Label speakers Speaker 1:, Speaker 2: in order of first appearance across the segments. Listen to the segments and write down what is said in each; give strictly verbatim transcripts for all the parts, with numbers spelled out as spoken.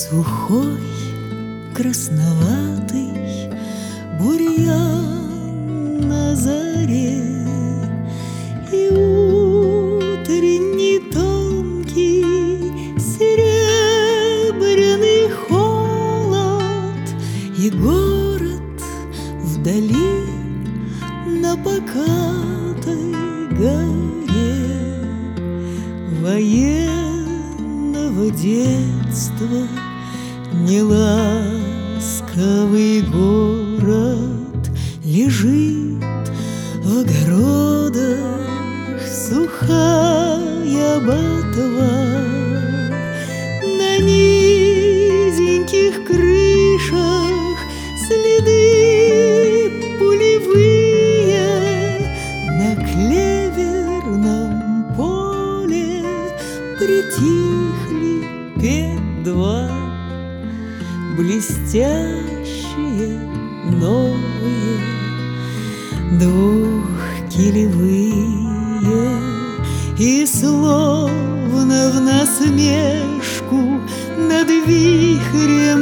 Speaker 1: Сухой, красноватый бурьян на заре, и утренний тонкий серебряный холод, и город вдали на покатой горе военного детства. Неласковый город лежит в огородах, сухая ботва. На низеньких крышах следы пулевые, на клеверном поле притихли петь два. Блестящие, новые, двухкилевые, и словно в насмешку над вихрем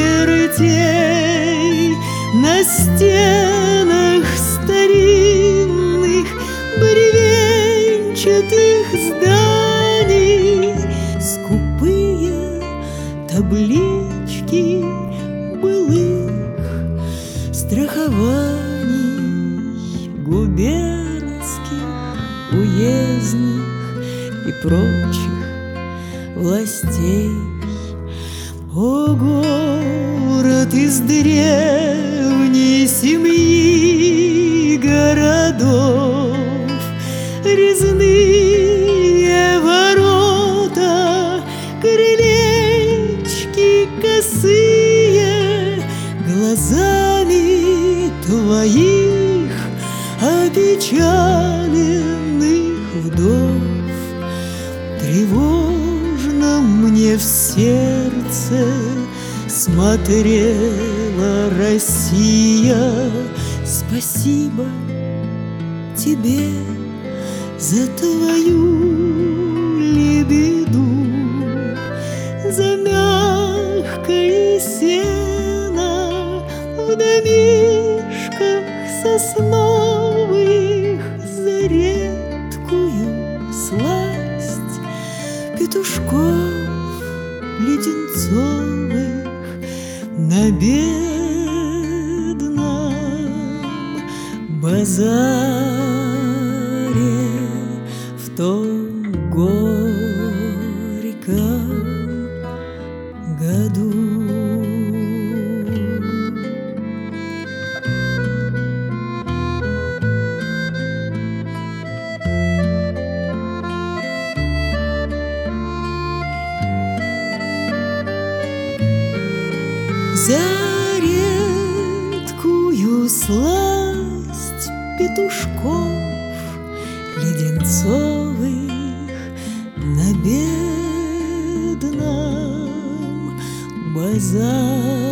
Speaker 1: смертей на стенах старинных бревенчатых зданий скупые таблички былых страхований губернских, уездных и прочих властей. О, город из древней семьи городов, резные ворота, крылечки косые, глазами твоих опечаленных вдов. Тревожно мне в сердце смотрела Россия. Спасибо тебе за твою лебеду, за мягкое сено в домишках сосновых, за редкую сласть петушков леденцовых на бедном базаре в том горьком году. За редкую сласть петушков леденцовых на бедном базаре.